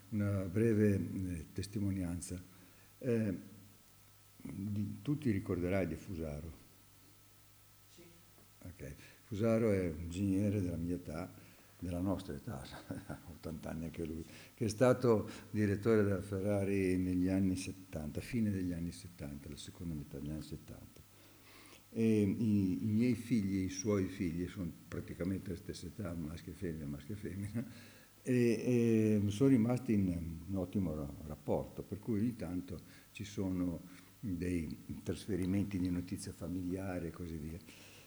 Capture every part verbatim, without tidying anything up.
una breve eh, testimonianza. Eh, di- tu ti ricorderai di Fusaro. Sì. Ok. Fusaro è un ingegnere della mia età, della nostra età, ha ottanta anni anche lui, che è stato direttore della Ferrari negli anni settanta, fine degli anni settanta, la seconda metà degli anni settanta. E i, i miei figli, i suoi figli, sono praticamente la stessa età, maschio e femmina, maschio e femmina, e, e sono rimasti in un ottimo ra- rapporto, per cui ogni tanto ci sono dei trasferimenti di notizie familiari e così via.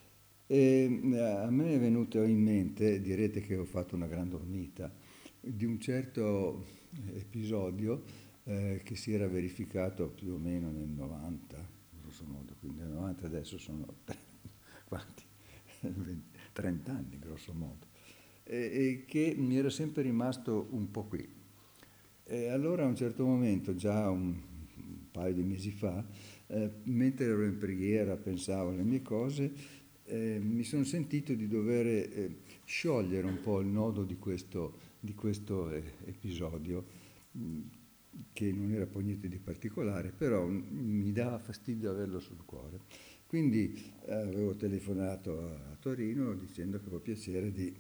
E eh, a me è venuto in mente, direte che ho fatto una gran dormita, di un certo episodio eh, che si era verificato più o meno nel novanta, grosso modo, quindi nel novanta adesso sono quanti? venti, trenta anni, grosso modo, e, e che mi era sempre rimasto un po' qui. E allora a un certo momento, già un, un paio di mesi fa, eh, mentre ero in preghiera, pensavo alle mie cose, eh, mi sono sentito di dover eh, sciogliere un po' il nodo di questo, di questo eh, episodio, mh, che non era poi niente di particolare, però mh, mi dava fastidio averlo sul cuore. Quindi eh, avevo telefonato a, a Torino dicendo che avevo piacere di,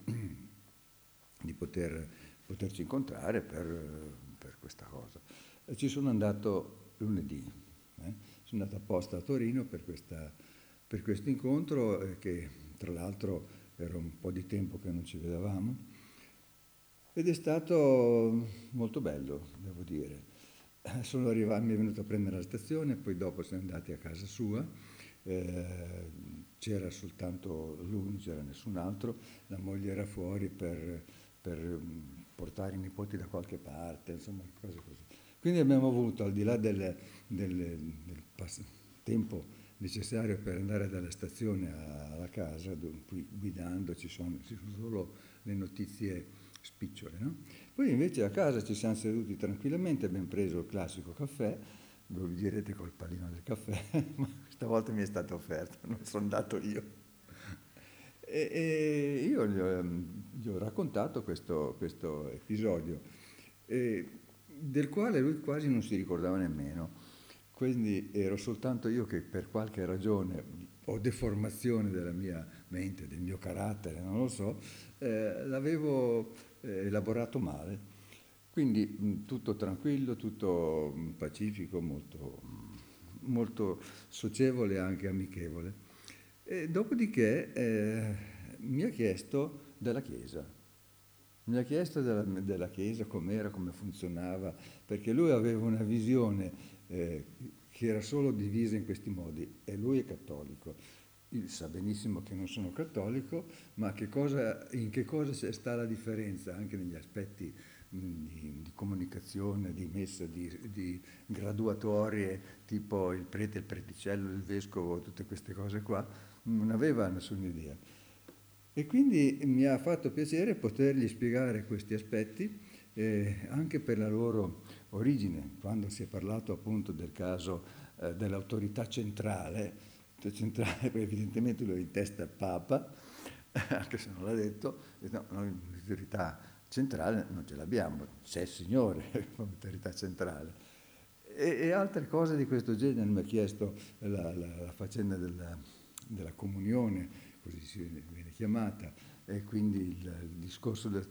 di poter, poterci incontrare per, per questa cosa. E ci sono andato lunedì, eh. Sono andato apposta a Torino per questa per questo incontro, eh, che tra l'altro era un po' di tempo che non ci vedevamo, ed è stato molto bello, devo dire. Eh, Sono arrivato, mi è venuto a prendere alla stazione, poi dopo siamo andati a casa sua, eh, c'era soltanto lui, non c'era nessun altro, la moglie era fuori per, per, mm, portare i nipoti da qualche parte, insomma, cose così. Quindi abbiamo avuto, al di là del, del, del pass- tempo necessario per andare dalla stazione a- alla casa, dove qui guidando ci sono, ci sono solo le notizie spicciole, no? Poi invece a casa ci siamo seduti tranquillamente, abbiamo preso il classico caffè, voi vi direte col pallino del caffè, ma questa volta mi è stato offerto, non sono andato io. E, e io gli ho, gli ho raccontato questo, questo episodio, eh, del quale lui quasi non si ricordava nemmeno. Quindi ero soltanto io che per qualche ragione o deformazione della mia mente, del mio carattere, non lo so, eh, l'avevo eh, elaborato male. Quindi mh, tutto tranquillo, tutto mh, pacifico, molto, mh, molto socievole e anche amichevole. E dopodiché eh, mi ha chiesto della Chiesa. Mi ha chiesto della, della Chiesa com'era, come funzionava, perché lui aveva una visione eh, che era solo divisa in questi modi, e lui è cattolico. Io sa benissimo che non sono cattolico, ma che cosa, in che cosa c'è- sta la differenza anche negli aspetti mh, di, di comunicazione, di messa, di, di graduatorie, tipo il prete, il preticello, il vescovo, tutte queste cose qua, non aveva nessuna idea. E quindi mi ha fatto piacere potergli spiegare questi aspetti, eh, anche per la loro origine, quando si è parlato appunto del caso eh, dell'autorità centrale, centrale perché evidentemente lui ha in testa il Papa, anche se non l'ha detto, e no, noi l'autorità centrale non ce l'abbiamo, c'è il Signore come autorità centrale. E, e altre cose di questo genere, mi ha chiesto la, la- la faccenda della, della comunione, così si viene, viene chiamata, e quindi il, il discorso della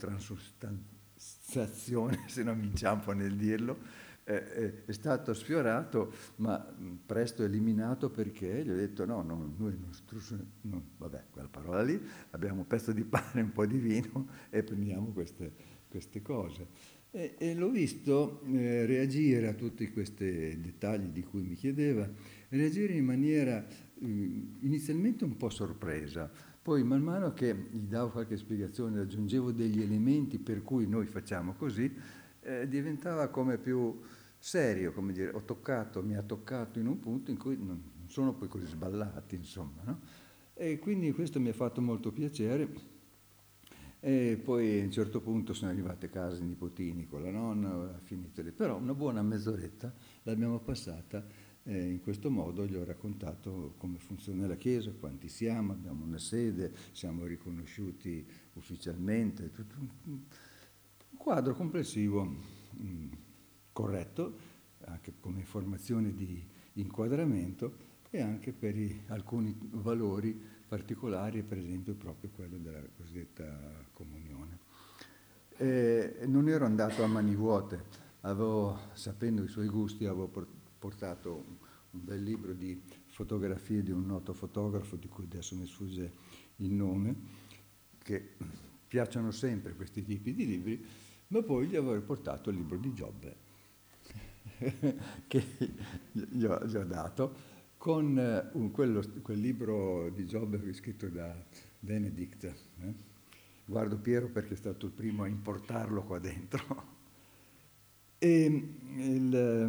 transustanziazione, se non mi inciampo nel dirlo, eh, eh, è stato sfiorato, ma mh, presto eliminato, perché gli ho detto no, no, noi non, strus- non- vabbè, quella parola lì, abbiamo un pezzo di pane e un po' di vino e prendiamo queste, queste cose. E, e l'ho visto eh, reagire a tutti questi dettagli di cui mi chiedeva, reagire in maniera eh, inizialmente un po' sorpresa, poi man mano che gli davo qualche spiegazione, aggiungevo degli elementi per cui noi facciamo così, eh, diventava come più serio, come dire, ho toccato, mi ha toccato in un punto in cui non, non sono poi così sballati, insomma, no? E quindi questo mi ha fatto molto piacere. E poi a un certo punto sono arrivate a casa i nipotini con la nonna, aveva finito lì. Però una buona mezz'oretta l'abbiamo passata eh, in questo modo, gli ho raccontato come funziona la Chiesa, quanti siamo, abbiamo una sede, siamo riconosciuti ufficialmente, tutto un un quadro complessivo mm, corretto, anche come informazione di inquadramento e anche per i, alcuni valori particolari, per esempio proprio quello della cosiddetta comunione. E non ero andato a mani vuote, avevo, sapendo i suoi gusti, avevo portato un, un bel libro di fotografie di un noto fotografo di cui adesso mi sfugge il nome, che piacciono sempre questi tipi di libri, ma poi gli avevo portato il libro di Giobbe, che gli ho, gli ho dato, con un, quello, quel libro di Giobbe scritto da Benedict. Eh? Guardo Piero perché è stato il primo a importarlo qua dentro. E il,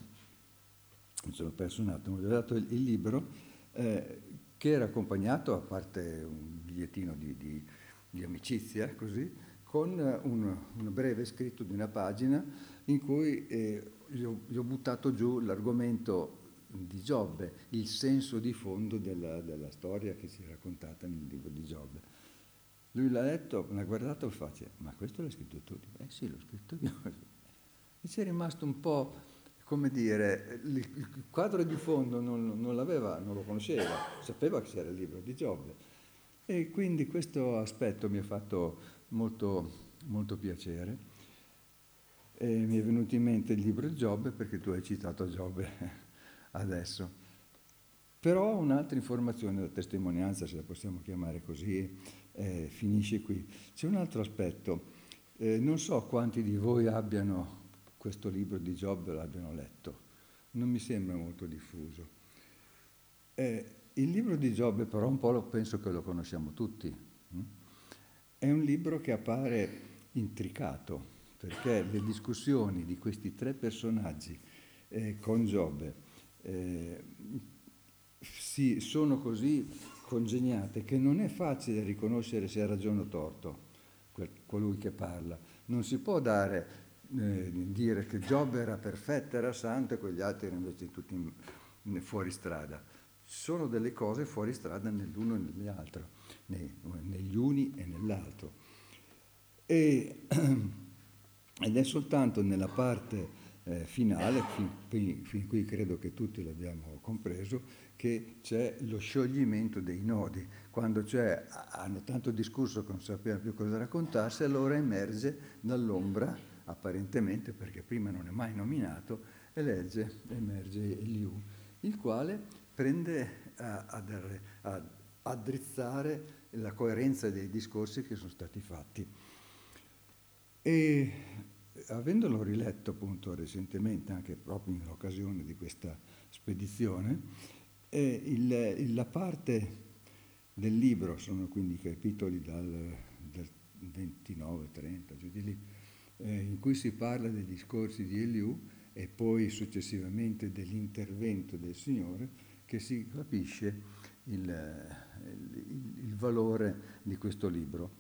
mi sono perso un attimo, gli ho dato il, il libro eh, che era accompagnato, a parte un bigliettino di, di, di amicizia, così, con un, un breve scritto di una pagina in cui eh, gli, ho, gli ho buttato giù l'argomento di Giobbe, il senso di fondo della, della storia che si è raccontata nel libro di Giobbe. Lui l'ha letto, l'ha guardato e fa, ma questo l'hai scritto tu? Eh sì, l'ho scritto io. E ci è rimasto un po', come dire, il, il quadro di fondo non, non l'aveva, non lo conosceva, sapeva che c'era il libro di Giobbe. E quindi questo aspetto mi ha fatto molto, molto piacere. E mi è venuto in mente il libro di Giobbe perché tu hai citato Giobbe adesso. Però un'altra informazione, la testimonianza, se la possiamo chiamare così, eh, finisce qui. C'è un altro aspetto. Eh, non so quanti di voi abbiano questo libro di Giobbe, l'abbiano letto. Non mi sembra molto diffuso. Eh, il libro di Giobbe però un po' lo, penso che lo conosciamo tutti. Hm? È un libro che appare intricato, perché le discussioni di questi tre personaggi eh, con Giobbe eh, si sono così congegnate che non è facile riconoscere se ha ragione o torto colui che parla. Non si può dare, eh, dire che Giobbe era perfetto, era santo e quegli altri erano invece tutti in, in, fuori strada. Sono delle cose fuori strada nell'uno e nell'altro, nei, negli uni e nell'altro. E, ed è soltanto nella parte eh, finale, fin qui, fin qui credo che tutti l'abbiamo compreso, che c'è lo scioglimento dei nodi. Quando c'è, hanno tanto discusso che non sapevano più cosa raccontarsi, allora emerge dall'ombra, apparentemente, perché prima non è mai nominato, elegge, emerge Eliù, il quale prende a, a, dare, a addrizzare la coerenza dei discorsi che sono stati fatti. E avendolo riletto appunto recentemente, anche proprio in occasione di questa spedizione, eh, il, il, la parte del libro, sono quindi i capitoli dal, dal ventinove trenta, giù di lì, eh, in cui si parla dei discorsi di Eliù e poi successivamente dell'intervento del Signore, che si capisce il, il, il valore di questo libro.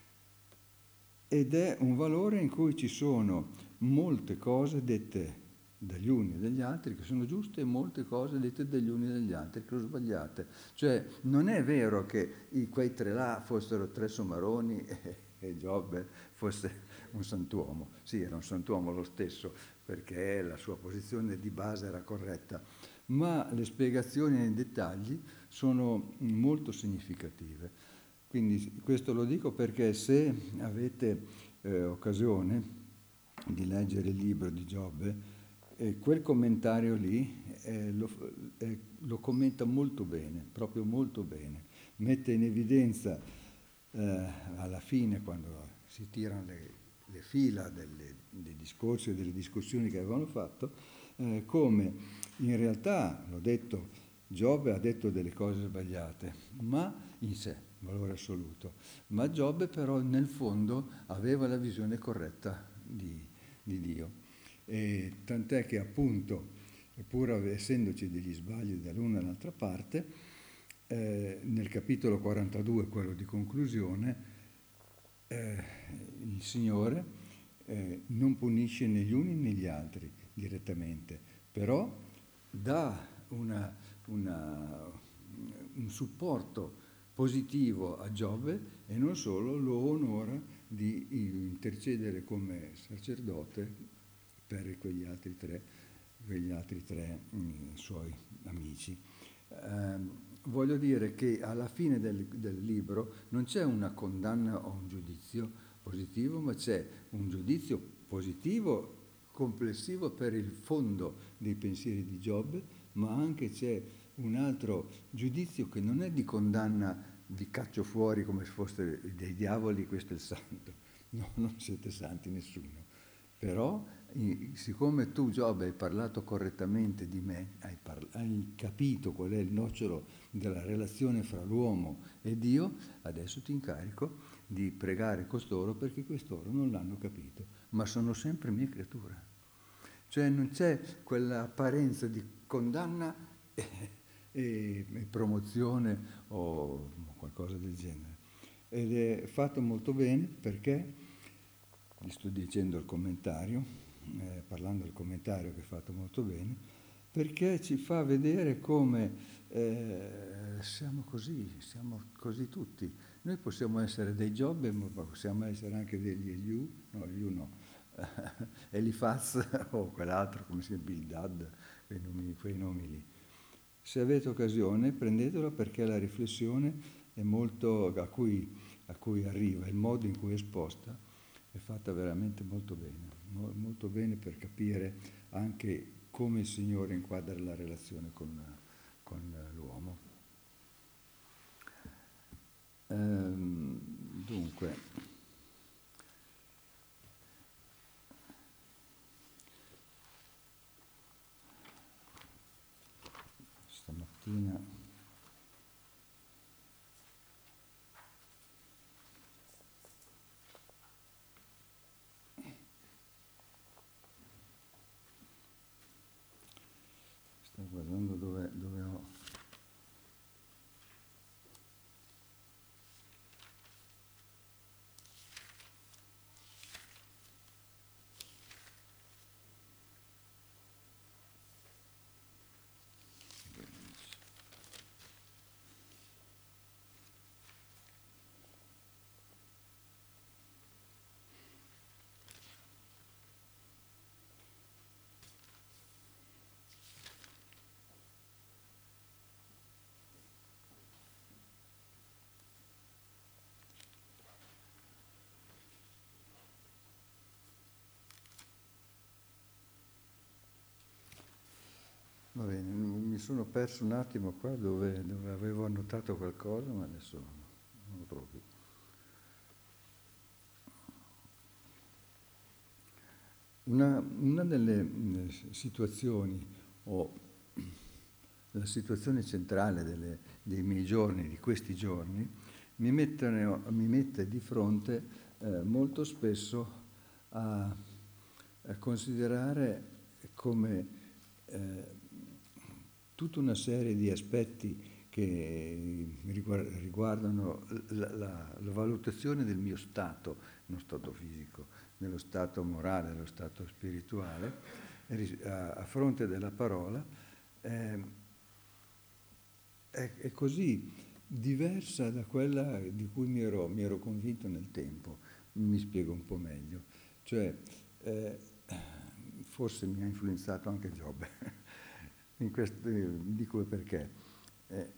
Ed è un valore in cui ci sono molte cose dette dagli uni e dagli altri che sono giuste e molte cose dette dagli uni e dagli altri che sono sbagliate. Cioè non è vero che i, quei tre là fossero tre somaroni e, e Giobbe fosse un santuomo. Sì, era un santuomo lo stesso perché la sua posizione di base era corretta, ma le spiegazioni nei dettagli sono molto significative. Quindi questo lo dico perché se avete eh, occasione di leggere il libro di Giobbe, eh, quel commentario lì eh, lo, eh, lo commenta molto bene, proprio molto bene. Mette in evidenza eh, alla fine, quando si tirano le, le fila delle, dei discorsi e delle discussioni che avevano fatto, eh, come in realtà, l'ho detto, Giobbe ha detto delle cose sbagliate, ma in sé, valore assoluto. Ma Giobbe però nel fondo aveva la visione corretta di, di Dio. E tant'è che appunto, pur essendoci degli sbagli dall'una e dall'altra parte, eh, nel capitolo quarantadue, quello di conclusione, eh, il Signore eh, non punisce né gli uni né gli altri direttamente, però dà una, una, un supporto positivo a Giobbe e non solo, lo onora di intercedere come sacerdote per quegli altri tre, quegli altri tre mh, suoi amici. Eh, voglio dire che alla fine del, del libro non c'è una condanna o un giudizio positivo, ma c'è un giudizio positivo complessivo per il fondo dei pensieri di Giobbe, ma anche c'è un altro giudizio che non è di condanna, vi caccio fuori come se foste dei diavoli, questo è il santo. No, non siete santi nessuno. Però, siccome tu, Giobbe, hai parlato correttamente di me, hai, parla- hai capito qual è il nocciolo della relazione fra l'uomo e Dio, adesso ti incarico di pregare costoro perché costoro non l'hanno capito, ma sono sempre mie creature. Cioè non c'è quell'apparenza di condanna e, e, e promozione o qualcosa del genere. Ed è fatto molto bene perché, vi sto dicendo il commentario, eh, parlando del commentario che è fatto molto bene, perché ci fa vedere come eh, siamo così, siamo così tutti. Noi possiamo essere dei Giobbe, ma possiamo essere anche degli Eliù, no, Eliù no, Elifaz o quell'altro, come si chiama, Bildad, quei nomi, quei nomi lì. Se avete occasione, prendetelo perché la riflessione è molto, a cui, a cui arriva, il modo in cui è esposta, è fatta veramente molto bene, mo- molto bene per capire anche come il Signore inquadra la relazione con, con l'uomo. Ehm, dunque, stamattina sto guardando dove, dove ho... Va bene, mi sono perso un attimo qua dove, dove avevo annotato qualcosa, ma adesso non lo trovo più. Una, una delle mh, situazioni, o la situazione centrale delle- dei miei giorni, di questi giorni, mi, mettono- mi mette di fronte eh, molto spesso a, a considerare come eh, tutta una serie di aspetti che riguar- riguardano la, la- la valutazione del mio stato, non stato fisico, nello stato morale, nello stato spirituale, ris- a, a fronte della parola, eh, è, è così diversa da quella di cui mi ero, mi ero convinto nel tempo. Mi spiego un po' meglio. Cioè, eh, forse mi ha influenzato anche Giobbe. In questo, eh, dico perché. Eh,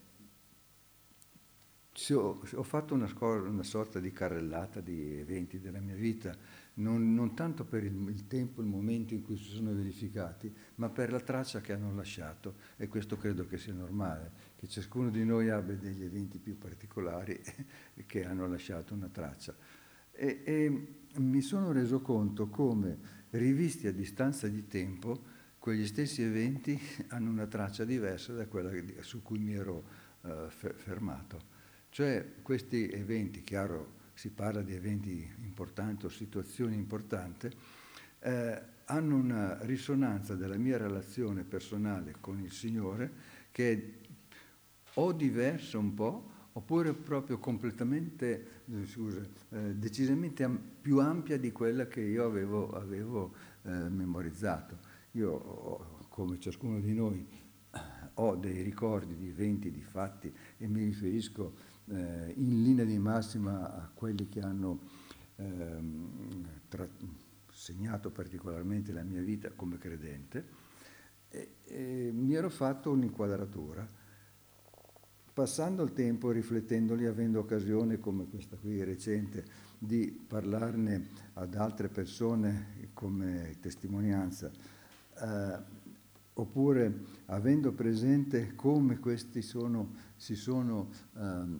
se ho, ho fatto una, scor- una sorta di carrellata di eventi della mia vita, non, non tanto per il, il tempo, il momento in cui si sono verificati, ma per la traccia che hanno lasciato. E questo credo che sia normale, che ciascuno di noi abbia degli eventi più particolari che hanno lasciato una traccia. E, e mi sono reso conto come, rivisti a distanza di tempo, quegli stessi eventi hanno una traccia diversa da quella su cui mi ero eh, fermato. Cioè questi eventi, chiaro, si parla di eventi importanti o situazioni importanti, eh, hanno una risonanza della mia relazione personale con il Signore che è o diversa un po', oppure proprio completamente, eh, scusa, eh, decisamente am- più ampia di quella che io avevo, avevo eh, memorizzato. Io, ho- come ciascuno di noi, ho dei ricordi di eventi, di fatti e mi riferisco eh, in linea di massima a quelli che hanno ehm, tra- segnato particolarmente la mia vita come credente, e, e mi ero fatto un'inquadratura. Passando il tempo, riflettendoli, avendo occasione come questa qui recente di parlarne ad altre persone come testimonianza, eh, oppure avendo presente come questi sono, si sono, ehm,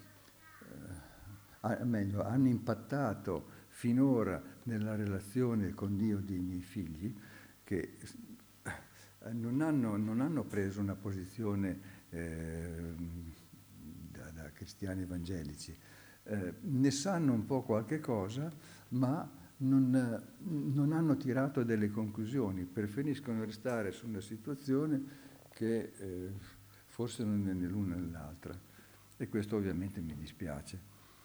eh, meglio, hanno impattato finora nella relazione con Dio dei miei figli, che non hanno, non hanno preso una posizione eh, da, da cristiani evangelici, eh, ne sanno un po' qualche cosa, ma non, non hanno tirato delle conclusioni, preferiscono restare su una situazione che eh, forse non è né l'una né l'altra, e questo ovviamente mi dispiace.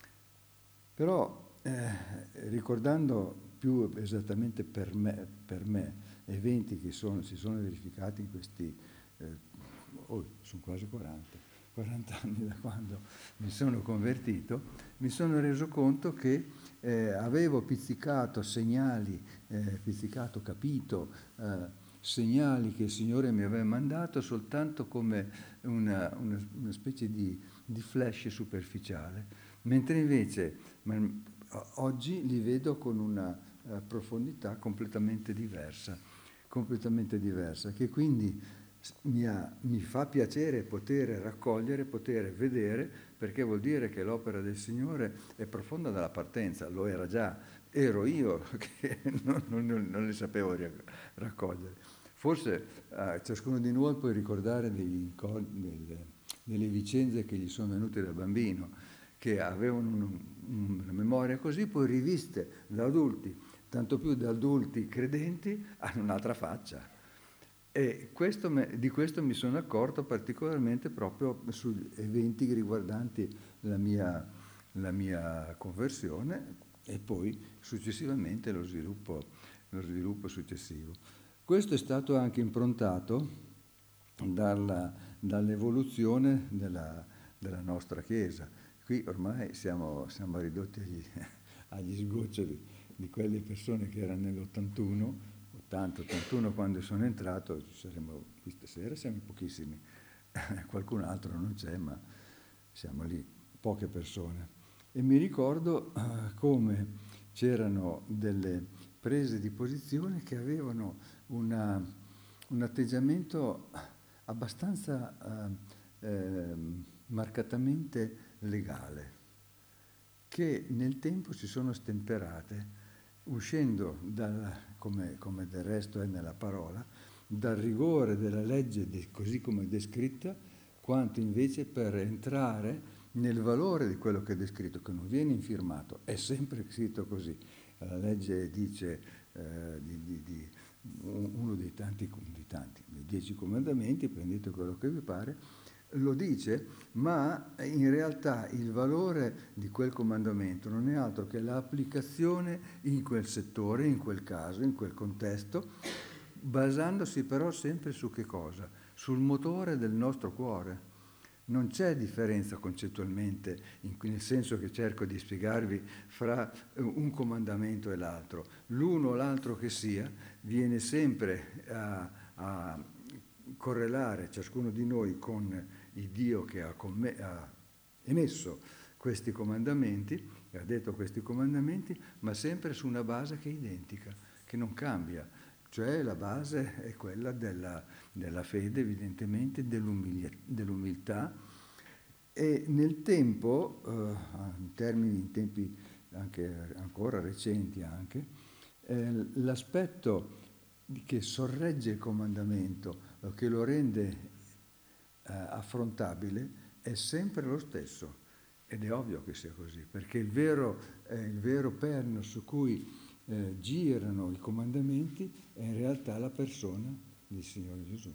Però eh, ricordando più esattamente per me, per me eventi che sono, si sono verificati in questi, eh, oh, sono quasi quaranta, quaranta anni da quando mi sono convertito, mi sono reso conto che eh, avevo pizzicato segnali, eh, pizzicato, capito, eh, segnali che il Signore mi aveva mandato soltanto come una, una, una specie di, di flash superficiale, mentre invece ma, oggi li vedo con una uh, profondità completamente diversa, completamente diversa, che quindi mi, ha, mi fa piacere poter raccogliere, poter vedere, perché vuol dire che l'opera del Signore è profonda dalla partenza, lo era già, ero io che non, non, non le sapevo raccogliere. Forse eh, ciascuno di noi può ricordare degli, delle, delle vicende che gli sono venute da bambino, che avevano un, una memoria così, poi riviste da adulti, tanto più da adulti credenti, hanno un'altra faccia. E questo me, di questo mi sono accorto particolarmente proprio su eventi riguardanti la mia, la mia conversione e poi successivamente lo sviluppo, lo sviluppo successivo. Questo è stato anche improntato dalla, dall'evoluzione della, della nostra Chiesa. Qui ormai siamo, siamo ridotti agli, agli sgoccioli di quelle persone che erano nell'ottantuno, ottanta ottantuno quando sono entrato, ci saremo, qui stasera siamo pochissimi, qualcun altro non c'è, ma siamo lì, poche persone. E mi ricordo uh, come c'erano delle prese di posizione che avevano una, un atteggiamento abbastanza uh, eh, marcatamente legale, che nel tempo si sono stemperate, uscendo, dal, come, come del resto è nella parola, dal rigore della legge de, così come è descritta, quanto invece per entrare nel valore di quello che è descritto, che non viene infirmato, è sempre scritto così. La legge dice eh, di, di, di uno dei tanti, dei tanti, dei dieci comandamenti, prendete quello che vi pare, lo dice, ma in realtà il valore di quel comandamento non è altro che l'applicazione in quel settore, in quel caso, in quel contesto, basandosi però sempre su che cosa? Sul motore del nostro cuore. Non c'è differenza concettualmente, nel senso che cerco di spiegarvi, fra un comandamento e l'altro. L'uno o l'altro che sia, viene sempre a, a correlare ciascuno di noi con il Dio che ha, comm- ha emesso questi comandamenti, e ha detto questi comandamenti, ma sempre su una base che è identica, che non cambia. Cioè la base è quella della, della fede, evidentemente, dell'umiltà, e nel tempo, eh, in termini, in tempi anche ancora recenti anche, eh, l'aspetto che sorregge il comandamento, che lo rende eh, affrontabile, è sempre lo stesso. Ed è ovvio che sia così, perché il vero, eh, il vero perno su cui eh, girano i comandamenti è in realtà la persona del Signore Gesù.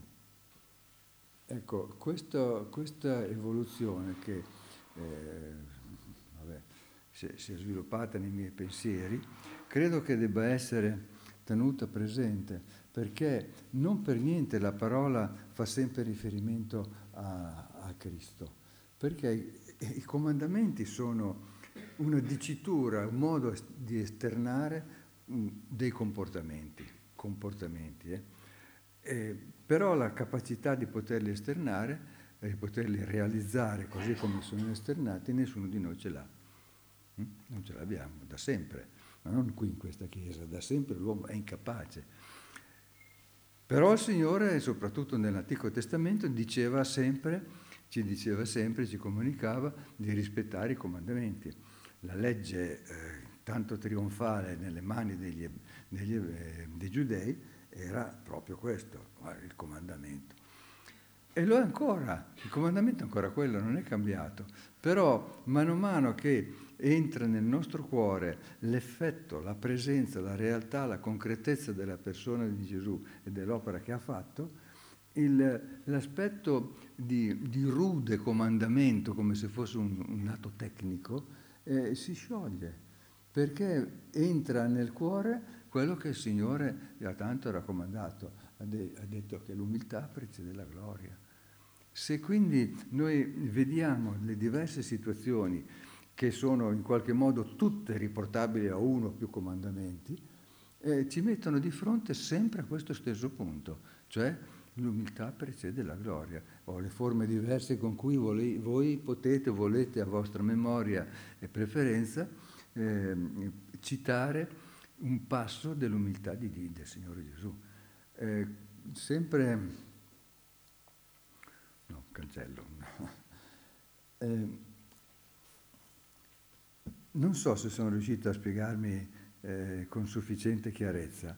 Ecco, questo, questa evoluzione che eh, vabbè, si, è, si è sviluppata nei miei pensieri, credo che debba essere tenuta presente, perché non per niente la parola fa sempre riferimento a, a Cristo, perché i, i comandamenti sono una dicitura, un modo di esternare dei comportamenti, comportamenti eh? Eh, però la capacità di poterli esternare, di poterli realizzare così come sono esternati, nessuno di noi ce l'ha. Mm? Non ce l'abbiamo, da sempre, ma non qui in questa chiesa, da sempre l'uomo è incapace. Però il Signore, soprattutto nell'Antico Testamento, diceva sempre, ci diceva sempre, ci comunicava di rispettare i comandamenti. La legge eh, tanto trionfale nelle mani degli, degli, eh, dei giudei era proprio questo, il comandamento. E lo è ancora, il comandamento è ancora quello, non è cambiato. Però mano a mano che entra nel nostro cuore l'effetto, la presenza, la realtà, la concretezza della persona di Gesù e dell'opera che ha fatto, il, l'aspetto di, di rude comandamento, come se fosse un, un atto tecnico, eh, si scioglie, perché entra nel cuore quello che il Signore ha tanto raccomandato, ha, de- ha detto che l'umiltà precede la gloria. Se quindi noi vediamo le diverse situazioni che sono in qualche modo tutte riportabili a uno o più comandamenti, eh, ci mettono di fronte sempre a questo stesso punto, cioè l'umiltà precede la gloria, o le forme diverse con cui voi, voi potete, volete a vostra memoria e preferenza eh, citare un passo dell'umiltà di Dio, del Signore Gesù. Eh, sempre, no, cancello, no. Eh, non so se sono riuscito a spiegarmi eh, con sufficiente chiarezza,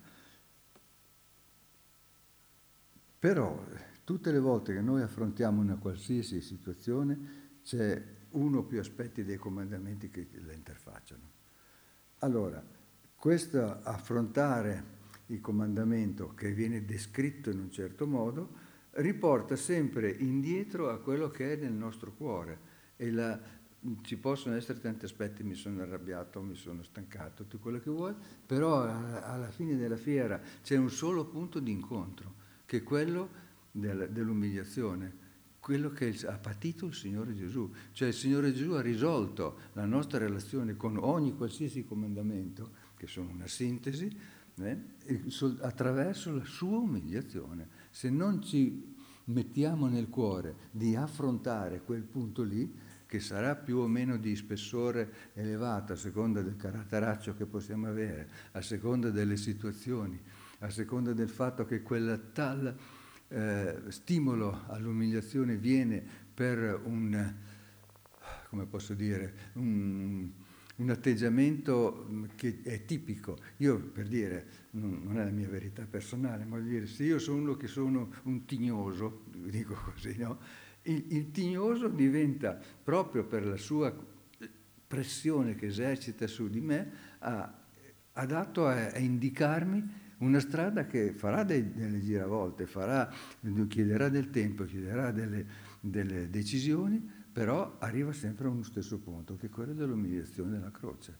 però tutte le volte che noi affrontiamo una qualsiasi situazione c'è uno o più aspetti dei comandamenti che la interfacciano. Allora, questo affrontare il comandamento che viene descritto in un certo modo riporta sempre indietro a quello che è nel nostro cuore e la, ci possono essere tanti aspetti, mi sono arrabbiato, mi sono stancato, tutto quello che vuoi, però alla fine della fiera c'è un solo punto di incontro, che è quello del, dell'umiliazione, quello che ha patito il Signore Gesù. Cioè il Signore Gesù ha risolto la nostra relazione con ogni qualsiasi comandamento, che sono una sintesi, eh, attraverso la sua umiliazione. Se non ci mettiamo nel cuore di affrontare quel punto lì, che sarà più o meno di spessore elevato a seconda del caratteraccio che possiamo avere, a seconda delle situazioni, a seconda del fatto che quel tal eh, stimolo all'umiliazione viene per un, come posso dire, un, un atteggiamento che è tipico. Io, per dire, non è la mia verità personale, ma voglio dire, se io sono uno che sono un tignoso, dico così, no? Il, il tignoso diventa, proprio per la sua pressione che esercita su di me, ha, adatto a, a indicarmi una strada che farà dei, delle giravolte, farà, chiederà del tempo, chiederà delle, delle decisioni, però arriva sempre a uno stesso punto, che è quello dell'umiliazione della croce.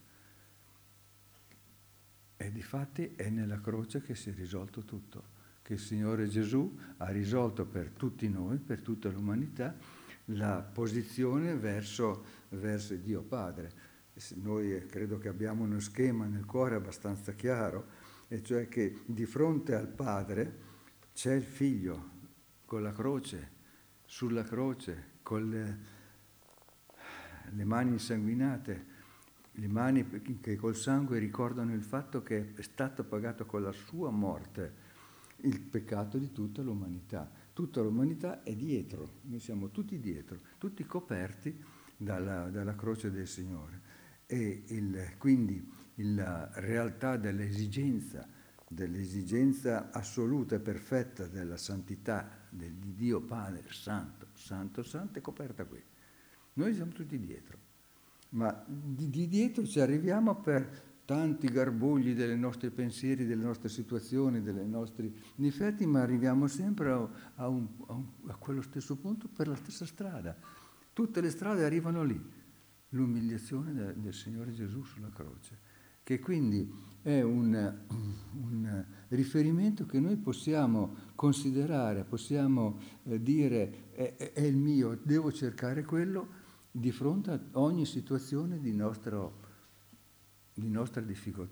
E difatti è nella croce che si è risolto tutto, che il Signore Gesù ha risolto per tutti noi, per tutta l'umanità, la posizione verso, verso Dio Padre. Noi credo che abbiamo uno schema nel cuore abbastanza chiaro, e cioè che di fronte al Padre c'è il Figlio con la croce, sulla croce, con le, le mani insanguinate, le mani che col sangue ricordano il fatto che è stato pagato con la sua morte il peccato di tutta l'umanità. Tutta l'umanità è dietro, noi siamo tutti dietro, tutti coperti dalla, dalla croce del Signore. E il, quindi la realtà dell'esigenza, dell'esigenza assoluta e perfetta della santità di Dio Padre Santo, Santo, Santo, è coperta qui. Noi siamo tutti dietro, ma di, di dietro ci arriviamo per tanti garbugli dei nostri pensieri, delle nostre situazioni, dei nostri difetti, ma arriviamo sempre a, a, un, a, un, a quello stesso punto per la stessa strada. Tutte le strade arrivano lì, l'umiliazione del, del Signore Gesù sulla croce, che quindi è un, un riferimento che noi possiamo considerare, possiamo eh, dire è, è il mio, devo cercare quello di fronte a ogni situazione di, nostro, di nostra difficoltà,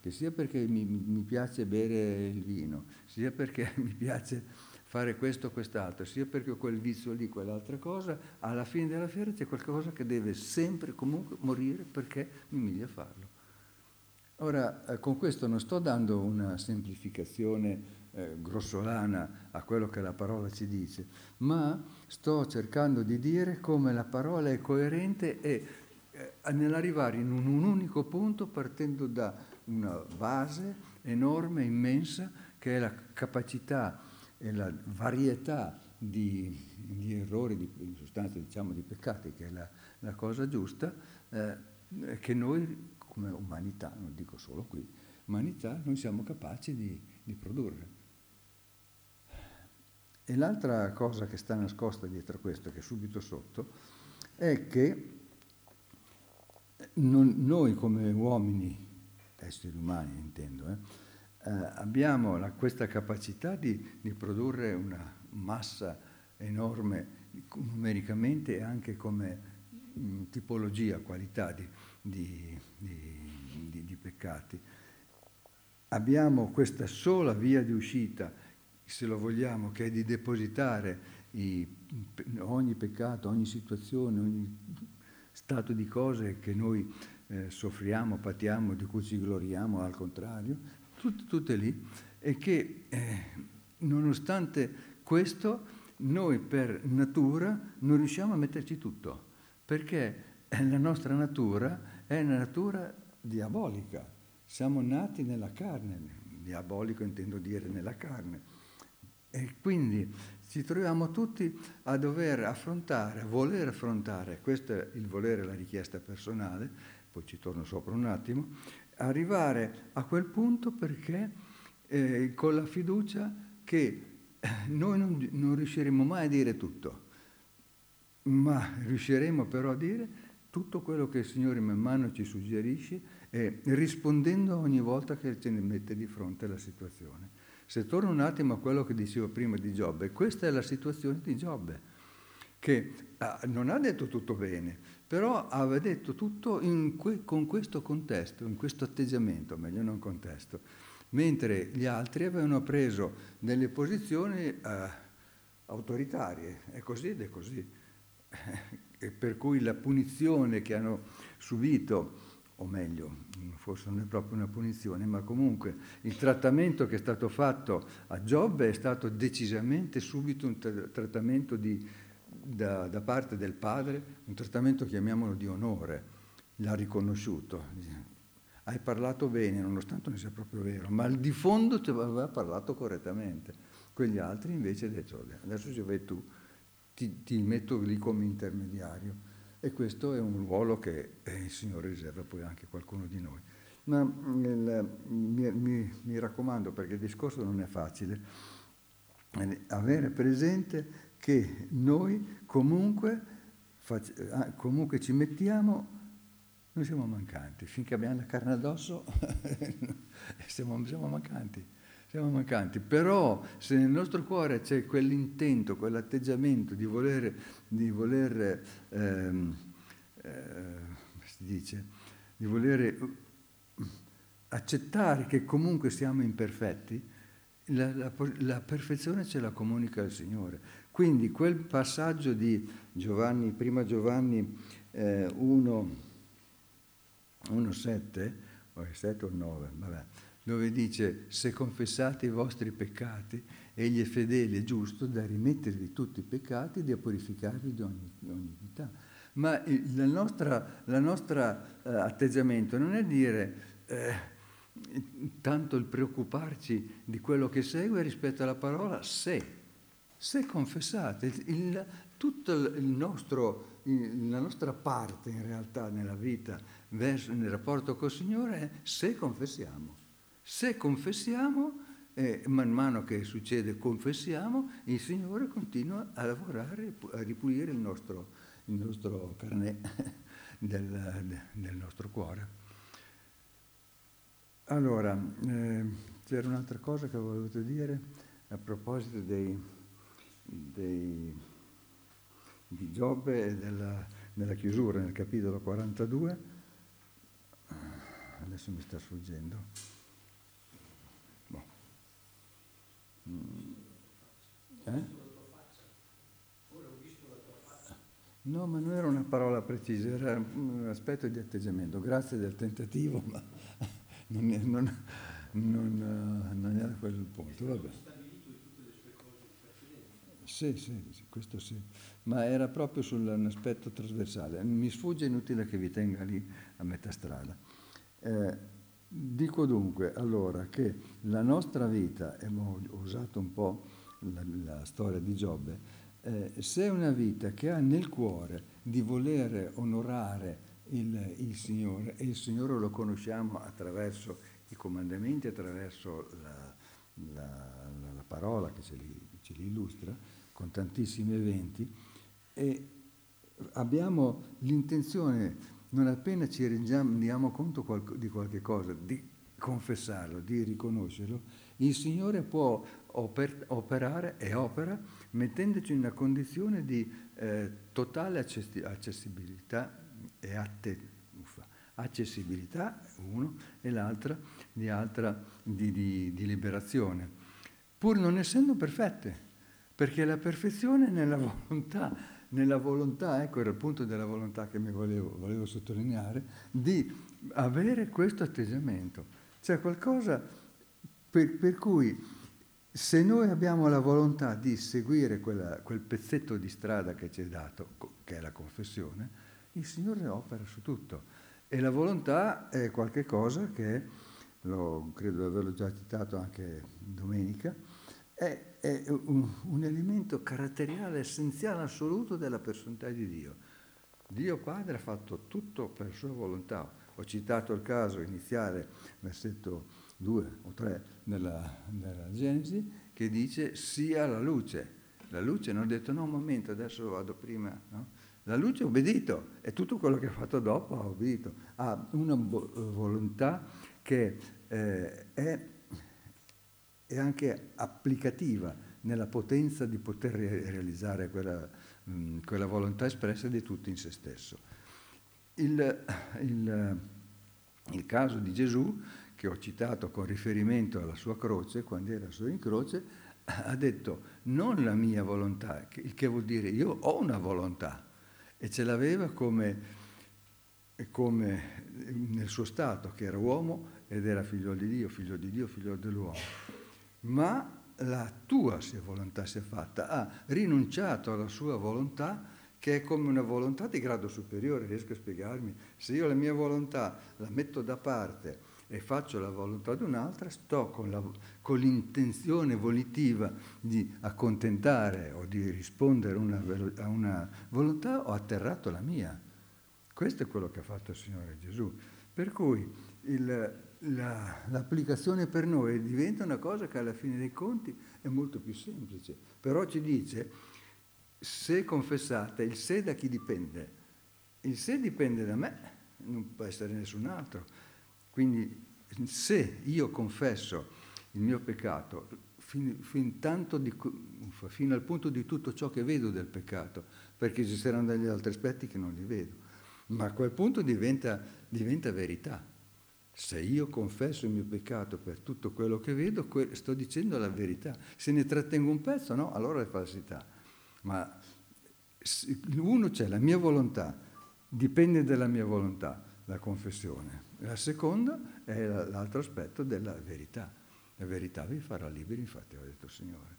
che sia perché mi, mi piace bere il vino, sia perché mi piace fare questo o quest'altro, sia perché ho quel vizio lì, quell'altra cosa, alla fine della fiera c'è qualcosa che deve sempre comunque morire perché mi umiglia farlo. Ora, eh, con questo non sto dando una semplificazione eh, grossolana a quello che la parola ci dice, ma sto cercando di dire come la parola è coerente e eh, nell'arrivare in un, un unico punto partendo da una base enorme, immensa, che è la capacità e la varietà di, di errori, di, in sostanza diciamo di peccati, che è la, la cosa giusta, eh, che noi come umanità, non dico solo qui, umanità, noi siamo capaci di, di produrre. E l'altra cosa che sta nascosta dietro a questo, che è subito sotto, è che non, noi come uomini, esseri umani intendo, eh, eh, abbiamo la, questa capacità di, di produrre una massa enorme numericamente e anche come mh, tipologia, qualità di, di, di, di, di peccati. Abbiamo questa sola via di uscita, se lo vogliamo, che è di depositare i, ogni peccato, ogni situazione, ogni stato di cose che noi eh, soffriamo, patiamo, di cui ci gloriamo, al contrario, tutte, tutte lì, e che eh, nonostante questo noi per natura non riusciamo a metterci tutto, perché la nostra natura è una natura diabolica. Siamo nati nella carne, diabolico intendo dire nella carne, e quindi ci troviamo tutti a dover affrontare, a voler affrontare, questo è il volere, la richiesta personale, poi ci torno sopra un attimo, arrivare a quel punto perché eh, con la fiducia che noi non, non riusciremo mai a dire tutto, ma riusciremo però a dire tutto quello che il Signore man mano ci suggerisce e rispondendo ogni volta che ce ne mette di fronte la situazione. Se torno un attimo a quello che dicevo prima di Giobbe, questa è la situazione di Giobbe, che ah, non ha detto tutto bene, però aveva detto tutto in que- con questo contesto, in questo atteggiamento, meglio non contesto, mentre gli altri avevano preso delle posizioni eh, autoritarie, è così ed è così. E per cui la punizione che hanno subito, o meglio, forse non è proprio una punizione, ma comunque il trattamento che è stato fatto a Giobbe è stato decisamente subito un tra- trattamento di, da, da parte del padre, un trattamento chiamiamolo di onore, l'ha riconosciuto. Hai parlato bene, nonostante non sia proprio vero, ma al di fondo ti aveva parlato correttamente. Quegli altri invece hanno detto, adesso ci vai tu, ti, ti metto lì come intermediario. E questo è un ruolo che eh, il Signore riserva poi anche a qualcuno di noi. Ma il, mi, mi, mi raccomando, perché il discorso non è facile, eh, avere presente che noi comunque, fac- comunque ci mettiamo, noi siamo mancanti, finché abbiamo la carne addosso siamo, siamo mancanti, siamo mancanti, però se nel nostro cuore c'è quell'intento, quell'atteggiamento di voler, di voler ehm, eh, come si dice, di voler accettare che comunque siamo imperfetti, la, la, la perfezione ce la comunica il Signore. Quindi quel passaggio di Giovanni, prima Giovanni eh, uno, uno sette, o sette o nove, vabbè, dove dice se confessate i vostri peccati, egli è fedele e giusto da rimettervi tutti i peccati e da purificarvi di ogni, di ogni iniquità. Ma il la nostra, la nostra eh, atteggiamento non è dire eh, tanto il preoccuparci di quello che segue rispetto alla parola se. Se confessate, il, il, tutto il nostro, il, la nostra parte in realtà nella vita, verso, nel rapporto col Signore è se confessiamo. Se confessiamo, eh, man mano che succede confessiamo, il Signore continua a lavorare, a ripulire il nostro, il nostro carne del, del nostro cuore. Allora, eh, c'era un'altra cosa che volevo dire a proposito dei, dei, di Giobbe e della, della chiusura nel capitolo quarantadue. Adesso mi sta sfuggendo. Eh? No, ma non era una parola precisa, era un aspetto di atteggiamento. Grazie del tentativo, ma non, è- non- non, eh, non era quello il punto. Vabbè. Sì, sì, sì, questo sì, ma era proprio su un aspetto trasversale. Mi sfugge, inutile che vi tenga lì a metà strada. Eh, dico dunque, allora, che la nostra vita, e ho usato un po' la, la storia di Giobbe, eh, se è una vita che ha nel cuore di volere onorare il, il Signore, e il Signore lo conosciamo attraverso i comandamenti, attraverso la, la- la- la parola che ce li, ce li illustra, con tantissimi eventi, e abbiamo l'intenzione, non appena ci rendiamo, rendiamo conto qualco- di qualche cosa, di confessarlo, di riconoscerlo, il Signore può oper- operare e opera mettendoci in una condizione di eh, totale accessi- accessibilità e atte- uffa, accessibilità, uno, e l'altra di altra di, di- di liberazione, pur non essendo perfette, perché la perfezione è nella volontà, nella volontà, ecco era il punto della volontà che mi volevo, volevo sottolineare, di avere questo atteggiamento. C'è qualcosa per, per cui se noi abbiamo la volontà di seguire quella- quel pezzetto di strada che ci è dato, co- che è la confessione, il Signore opera su tutto. E la volontà è qualcosa che, lo, credo di averlo già citato anche domenica, è, è un, un elemento caratteriale, essenziale, assoluto della personalità di Dio. Dio Padre ha fatto tutto per sua volontà. Ho citato il caso iniziale, versetto due o tre della, della Genesi, che dice sia la luce. La luce non ha detto no, un momento, adesso vado prima, no? La luce ha obbedito e tutto quello che ha fatto dopo ha obbedito. Ha una bo- volontà che eh, è, è anche applicativa nella potenza di poter re- realizzare quella, mh, quella volontà espressa di tutto in se stesso. Il, il, il caso di Gesù, che ho citato con riferimento alla sua croce, quando era su in croce, ha detto non la mia volontà, il che vuol dire io ho una volontà, e ce l'aveva come, come nel suo stato, che era uomo ed era figlio di Dio, figlio di Dio, figlio dell'uomo. Ma la tua sia volontà sia fatta, ha rinunciato alla sua volontà, che è come una volontà di grado superiore, riesco a spiegarmi? Se io la mia volontà la metto da parte e faccio la volontà di un'altra, sto con, la, con l'intenzione volitiva di accontentare o di rispondere una, a una volontà, ho atterrato la mia. Questo è quello che ha fatto il Signore Gesù. Per cui il, la, l'applicazione per noi diventa una cosa che alla fine dei conti è molto più semplice. Però ci dice, se confessate, il se da chi dipende? Il se dipende da me, non può essere nessun altro. Quindi se io confesso il mio peccato, fin, fin tanto di, fino al punto di tutto ciò che vedo del peccato, perché ci saranno degli altri aspetti che non li vedo, ma a quel punto diventa, diventa verità. Se io confesso il mio peccato per tutto quello che vedo, que- sto dicendo la verità. Se ne trattengo un pezzo, no, allora è falsità. Ma se- uno c'è la mia volontà, dipende dalla mia volontà, la confessione. La seconda è la- l'altro aspetto della verità. La verità vi farà liberi, infatti, ha detto il Signore.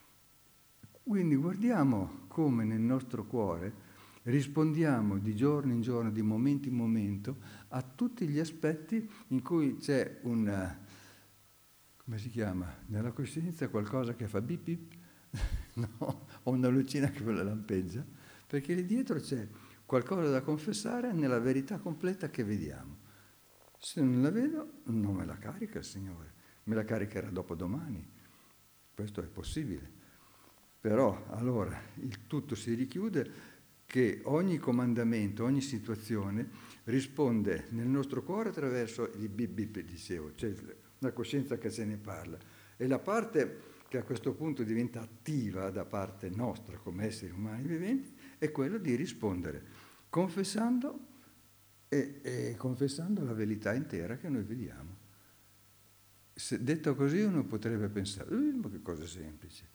Quindi guardiamo come nel nostro cuore rispondiamo di giorno in giorno, di momento in momento, a tutti gli aspetti in cui c'è una, come si chiama, nella coscienza qualcosa che fa bip bip, no? O una lucina che lampeggia, perché lì dietro c'è qualcosa da confessare nella verità completa che vediamo. Se non la vedo, non me la carica il Signore, me la caricherà dopodomani. Questo è possibile. Però allora il tutto si richiude che ogni comandamento, ogni situazione risponde nel nostro cuore attraverso il bip bip, dicevo, cioè la coscienza che se ne parla. E la parte che a questo punto diventa attiva da parte nostra come esseri umani viventi è quella di rispondere confessando e, e confessando la verità intera che noi vediamo. Se, detto così uno potrebbe pensare, "Uh, ma che cosa semplice".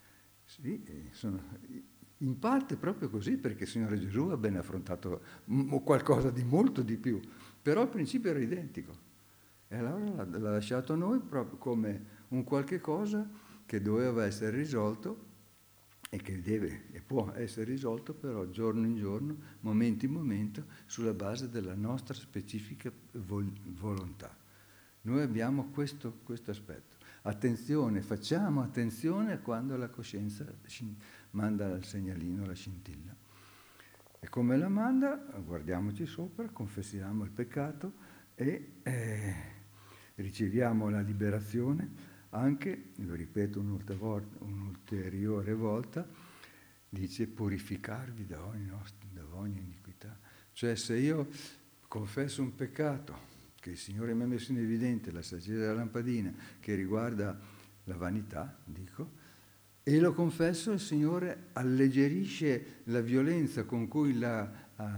Sì, sono in parte proprio così, perché il Signore Gesù ha ben affrontato qualcosa di molto di più, però il principio era identico. E allora l'ha lasciato a noi proprio come un qualche cosa che doveva essere risolto e che deve e può essere risolto però giorno in giorno, momento in momento, sulla base della nostra specifica vol- volontà. Noi abbiamo questo, questo aspetto. Attenzione, facciamo attenzione quando la coscienza manda il segnalino, la scintilla. E come la manda? Guardiamoci sopra, confessiamo il peccato e eh, riceviamo la liberazione anche, lo ripeto un'ulteriore volta, un'ulteriore volta, dice purificarvi da ogni, nostra, da ogni iniquità. Cioè se io confesso un peccato che il Signore mi ha messo in evidente, la saggezza della lampadina, che riguarda la vanità, dico, e lo confesso, il Signore alleggerisce la violenza con cui la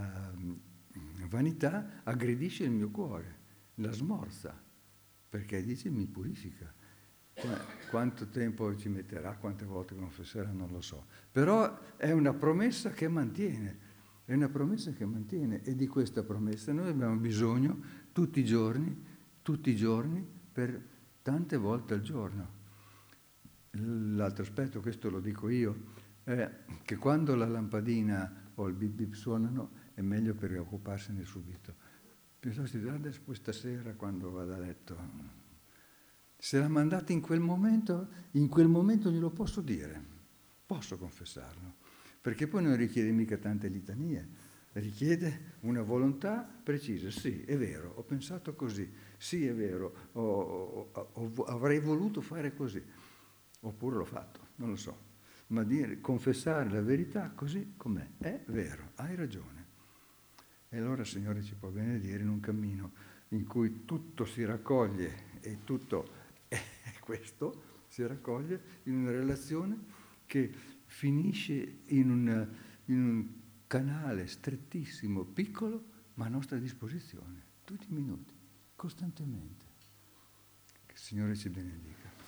uh, vanità aggredisce il mio cuore, la smorza, perché dice mi purifica. Quanto tempo ci metterà, quante volte confesserà, non lo so. Però è una promessa che mantiene, è una promessa che mantiene e di questa promessa noi abbiamo bisogno tutti i giorni, tutti i giorni, per tante volte al giorno. L'altro aspetto, questo lo dico io, è che quando la lampadina o il bip bip suonano è meglio preoccuparsene subito. Piuttosto di dire, poi stasera quando vado a letto. Se l'ha mandata in quel momento, in quel momento glielo posso dire, posso confessarlo, perché poi non richiede mica tante litanie, richiede una volontà precisa. Sì, è vero, ho pensato così, sì, è vero, ho, ho, ho, avrei voluto fare così, oppure l'ho fatto, non lo so, ma dire, confessare la verità così com'è, è vero, hai ragione. E allora il Signore ci può benedire in un cammino in cui tutto si raccoglie e tutto è questo, si raccoglie in una relazione che finisce in un, in un canale strettissimo, piccolo, ma a nostra disposizione, tutti i minuti, costantemente. Che il Signore ci benedica.